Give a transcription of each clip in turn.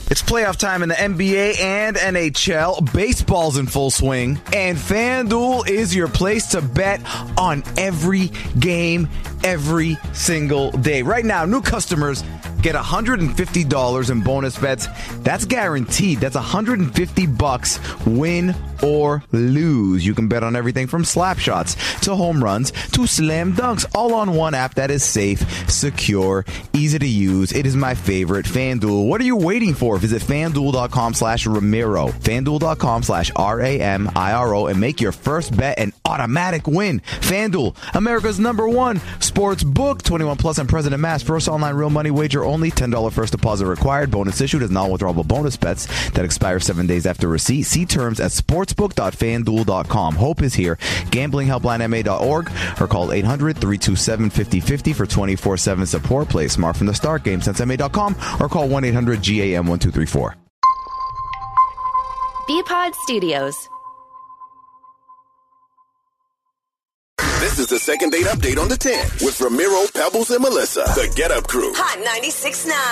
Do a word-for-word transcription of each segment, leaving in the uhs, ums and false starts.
It's playoff time in the N B A and N H L. Baseball's in full swing. And FanDuel is your place to bet on every game, every single day. Right now, new customers get one hundred fifty dollars in bonus bets. That's guaranteed. That's one hundred fifty bucks, win or lose. You can bet on everything from slap shots to home runs to slam dunks, all on one app that is safe, secure, easy to use. It is my favorite, FanDuel. What are you waiting for? Visit FanDuel.com slash Ramiro. FanDuel.com slash R A M I R O and make your first bet an automatic win. FanDuel, America's number one sports book. twenty-one plus and present in mass. First online real money wager only. ten dollars first deposit required. Bonus issued as non-withdrawable bonus bets that expire seven days after receipt. See terms at sportsbook dot fan duel dot com. Hope is here. Gambling helpline M A dot org or call eight hundred, three two seven, five oh five oh for twenty-four seven support. Play smart from the start. Game sense M A dot com or call one eight hundred G A M one two three four. B-Pod Studios. This is the second date update on the ten with Ramiro, Pebbles, and Melissa. The Get Up Crew. Hot ninety-six point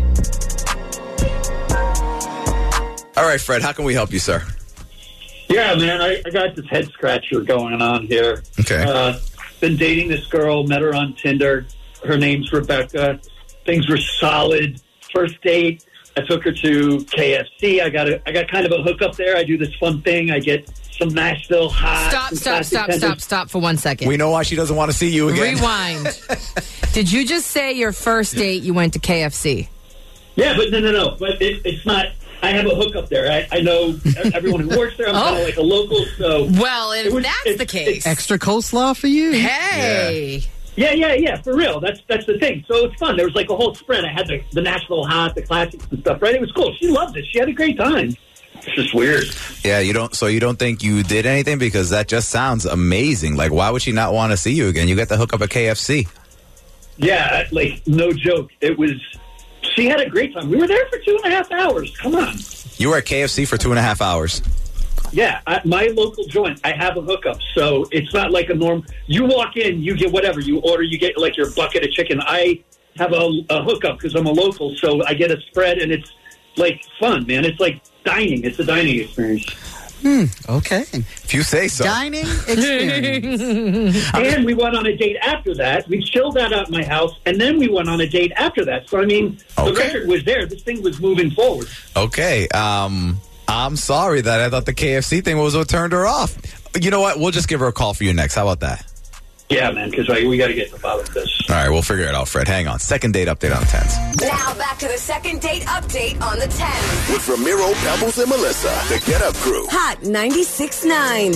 nine. All right, Fred, how can we help you, sir? Yeah, man, I, I got this head scratcher going on here. Okay. Uh, been dating this girl, met her on Tinder. Her name's Rebecca. Things were solid. First date, I took her to K F C. I got a, I got kind of a hookup there. I do this fun thing. I get some Nashville hot. Stop, some stop, classic stop, tenders. stop, stop for one second. We know why she doesn't want to see you again. Rewind. Did you just say your first date you went to K F C? Yeah, but no, no, no. But it, it's not. I have a hookup there. I, I know everyone who works there. I'm Oh. kind of like a local, so. Well, if It was- that's it's- the case. it's- Extra coleslaw for you? Hey. Yeah, yeah, yeah, for real. That's that's the thing. So it was fun. There was like a whole spread. I had the, the Nashville hot, the classics and stuff, right? It was cool. She loved it. She had a great time. It's just weird. Yeah, you don't. So you don't think you did anything because that just sounds amazing. Like, why would she not want to see you again? You got the hook up at K F C. Yeah, like, no joke. It was, she had a great time. We were there for two and a half hours. Come on. You were at K F C for two and a half hours. Yeah, I, my local joint, I have a hookup. So it's not like a norm. You walk in, you get whatever. You order, you get like your bucket of chicken. I have a, a hookup because I'm a local. So I get a spread and it's like fun, man. It's like dining. It's a dining experience. Hmm, okay. If you say so. Dining experience. And we went on a date after that. We chilled out at my house, and then we went on a date after that. So, I mean, the Okay. record was there. This thing was moving forward. Okay. Um, I'm sorry that I thought the K F C thing was what turned her off. You know what? We'll just give her a call for you next. How about that? Yeah, man, because like, we got to get to the bottom of this. All right, we'll figure it out, Fred. Hang on. Second date update on the tens. Now back to the second date update on the ten. With Ramiro, Pebbles, and Melissa. The Get Up Crew. Hot ninety-six point nine.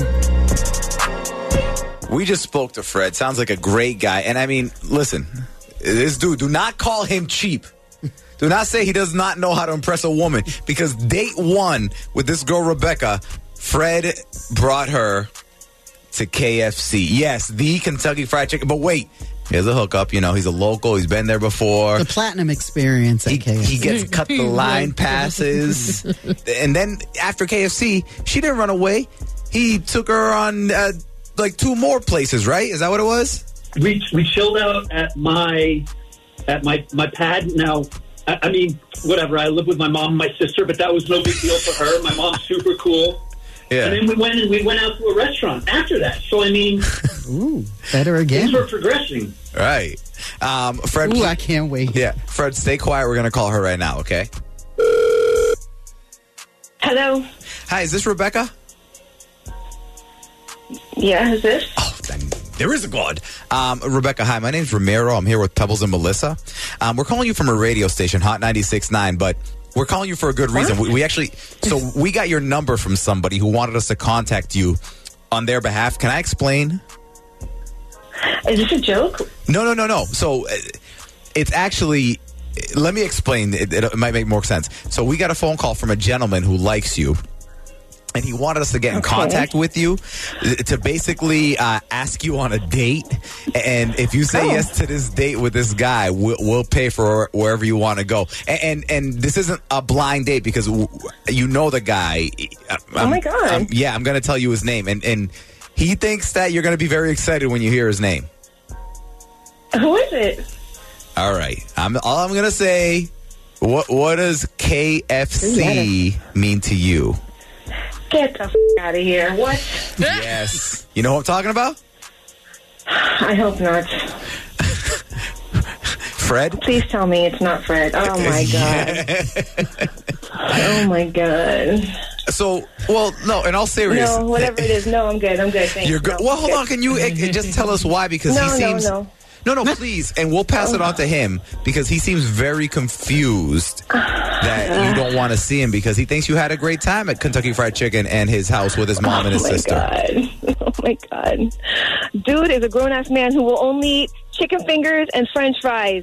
We just spoke to Fred. Sounds like a great guy. And I mean, listen, this dude, do not call him cheap. Do not say he does not know how to impress a woman, because date one with this girl, Rebecca, Fred brought her to K F C. Yes, the Kentucky Fried Chicken. But wait, here's a hookup. You know, he's a local. He's been there before. The platinum experience at He, K F C. he gets cut the line passes. And then after K F C, she didn't run away. He took her on uh, like two more places, right? Is that what it was? We we chilled out at my at my my pad. Now, I, I mean, whatever. I live with my mom and my sister, but that was no big deal for her. My mom's super cool. Yeah. And then we went and we went out to a restaurant after that. So I mean, Ooh, better again. things were progressing. Right. Um, Fred. Ooh, I can't wait. Yeah. Fred, stay quiet. We're going to call her right now, okay? Hello. Hi, is this Rebecca? Yeah, who's this? Oh, then there is a God. Um, Rebecca, hi. My name's Ramiro. I'm here with Pebbles and Melissa. Um, we're calling you from a radio station, Hot ninety-six point nine, but we're calling you for a good reason. We, we actually, so we got your number from somebody who wanted us to contact you on their behalf. Can I explain? Is this a joke? No, no, no, no. So uh, it's actually, let me explain. It, it, it might make more sense. So we got a phone call from a gentleman who likes you. And he wanted us to get in Okay. contact with you to basically uh, ask you on a date. And if you say Oh. yes to this date with this guy, we'll, we'll pay for wherever you want to go. And, and and this isn't a blind date because w- you know the guy. I'm, Oh, my God. I'm- yeah, I'm going to tell you his name. And, and he thinks that you're going to be very excited when you hear his name. Who is it? All right. I'm, all I'm going to say What what does K F C mean to you? Get the f- out of here. What? Yes. You know what I'm talking about? I hope not. Fred? Please tell me it's not Fred. Oh, my God. Oh, my God. So, well, no, in all seriousness. No, whatever it is. No, I'm good. I'm good. Thanks. You're good. No, well, hold good. on. Can you uh, just tell us why? Because No, he no, seems... no. No, no, please. And we'll pass it on to him because he seems very confused that you don't want to see him because he thinks you had a great time at Kentucky Fried Chicken and his house with his mom and his oh my sister. God. Oh, my God. Dude is a grown-ass man who will only eat chicken fingers and French fries.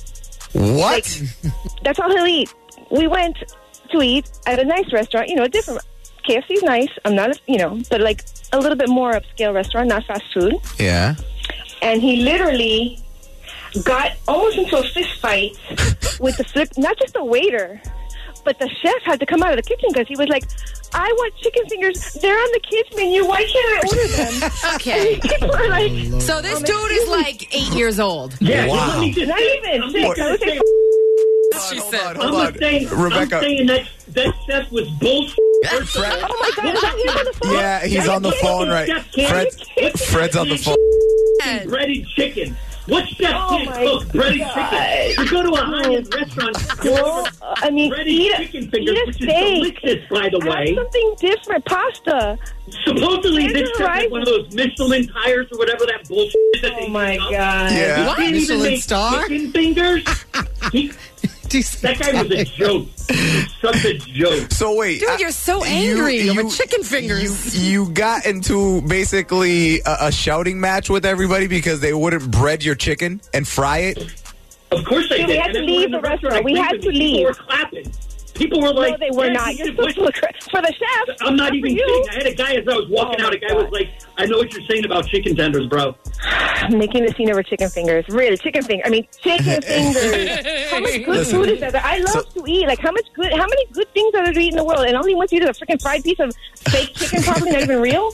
What? That's all he'll eat. We went to eat at a nice restaurant, you know, a different... K F C's nice. I'm not, a, you know, but like a little bit more upscale restaurant, not fast food. Yeah. And he literally got almost into a fist fight with the flip, not just the waiter, but the chef had to come out of the kitchen because he was like, I want chicken fingers. They're on the kids menu. Why can't I order them? Okay. And people are like, So this dude is like eight years old. Yeah, Wow. let me just not say, even I'm six. just I gonna would say say, She Hold said. on, I'm hold not on. saying, Rebecca. I'm saying that that chef was bullshit. First of all. oh my God, is that him on the phone? Yeah, he's on the phone right. Fred, Fred's on the phone. Breaded chicken. What chef Oh can't my cook breaded God. chicken? You go to a high-end restaurant, you Well, order I mean, breaded eat a, chicken fingers, eat a which steak. is delicious, by the Have way. something different. Pasta. Supposedly, Is this it chef right? had one of those Michelin tires or whatever that bullshit is that Oh they my use up. God. Yeah. He What? can't even Michelin make star? chicken fingers. He, that guy was a joke. He was such a joke. So wait, Dude, I- you're so angry over chicken fingers. You, you got into basically a, a shouting match with everybody because they wouldn't bread your chicken and fry it. Of course they Yeah, did. we had And to everyone leave in the restaurant. We agreed had with to me. People leave. were clapping. People were like, No, they were yeah, not. you You're should supposed to put- look for the chef. I'm not for even you. kidding. I had a guy as I was walking Oh, out. my A guy was God. like, "I know what you're saying about chicken tenders, bro." Making the scene over chicken fingers. Really, chicken finger. I mean, chicken fingers. How much good Listen, food is there? I love so- to eat. Like, how much good? How many good things are there to eat in the world? And all he wants to eat is a freaking fried piece of fake chicken, probably not even real.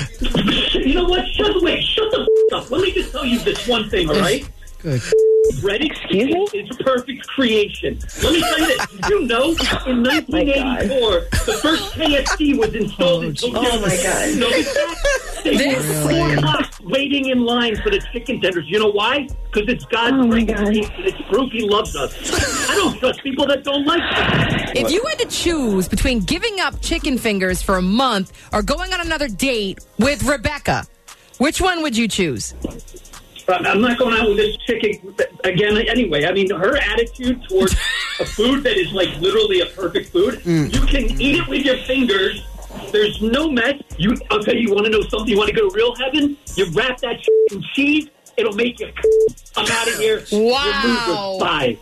You know what? Shut wait, shut the f- up. Let me just tell you this one thing, all right? Good. Breaded Excuse chicken me? is perfect creation. Let me tell you this. Did you know in nineteen eighty-four the first K F C was installed in Tokyo? Oh, my God. You know that? They This- were four cops waiting in line for the chicken tenders. You know why? Because it's God's Oh, my great God. creation. It's proof He loves us. I don't trust people that don't like us. If you had to choose between giving up chicken fingers for a month or going on another date with Rebecca, which one would you choose? I'm not going out with this chicken again anyway. I mean, her attitude towards a food that is like literally a perfect food, Mm. you can eat it with your fingers. There's no mess. You, I'll tell you, you want to know something? You want to go to real heaven? You wrap that shit in cheese. It'll make you. I'm out of here. Wow. You're Bye.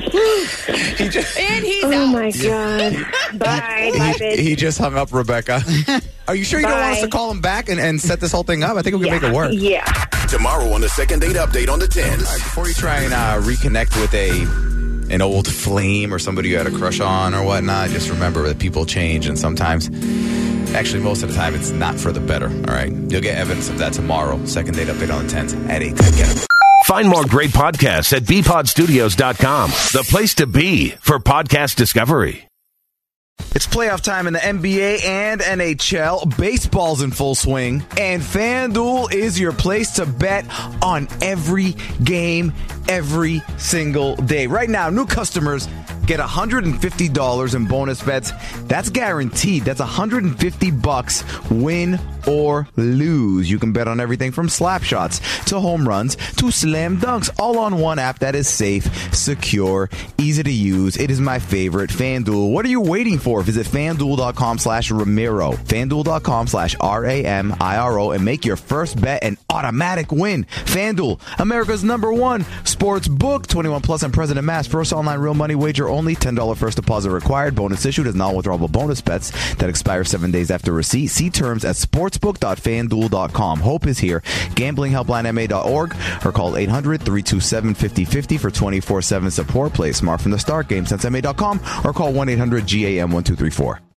And he's Oh, out. my God. Bye. Bye, He, bitch. he just hung up Rebecca. Are you sure you don't want us to Bye. call him back and, and set this whole thing up? I think we can yeah. make it work. Yeah. Tomorrow on the second date update on the tens. All right, before you try and uh, reconnect with a an old flame or somebody you had a crush on or whatnot, just remember that people change, and sometimes, actually most of the time, it's not for the better. All right, you'll get evidence of that tomorrow. Second date update on the tens at eight. Get it. Find more great podcasts at b pod studios dot com, the place to be for podcast discovery. It's playoff time in the N B A and N H L. Baseball's in full swing. And FanDuel is your place to bet on every game, every single day. Right now, new customers get one hundred fifty dollars in bonus bets. That's guaranteed. That's one hundred fifty bucks, win or lose. You can bet on everything from slap shots to home runs to slam dunks, all on one app that is safe, secure, easy to use. It is my favorite, FanDuel. What are you waiting for? Visit FanDuel.com slash Ramiro, FanDuel.com slash R A M I R O, and make your first bet an automatic win. FanDuel, America's number one sports book. twenty-one plus and present in mass. First online real money wager only. ten dollars first deposit required. Bonus issued as non-withdrawable bonus bets that expire seven days after receipt. See terms at sportsbook dot fan duel dot com. Hope is here. Gambling helpline M A dot org or call eight hundred, three two seven, five oh five oh for twenty-four seven support. Play smart from the start. Game sense M A dot com or call one eight hundred G A M one two three four.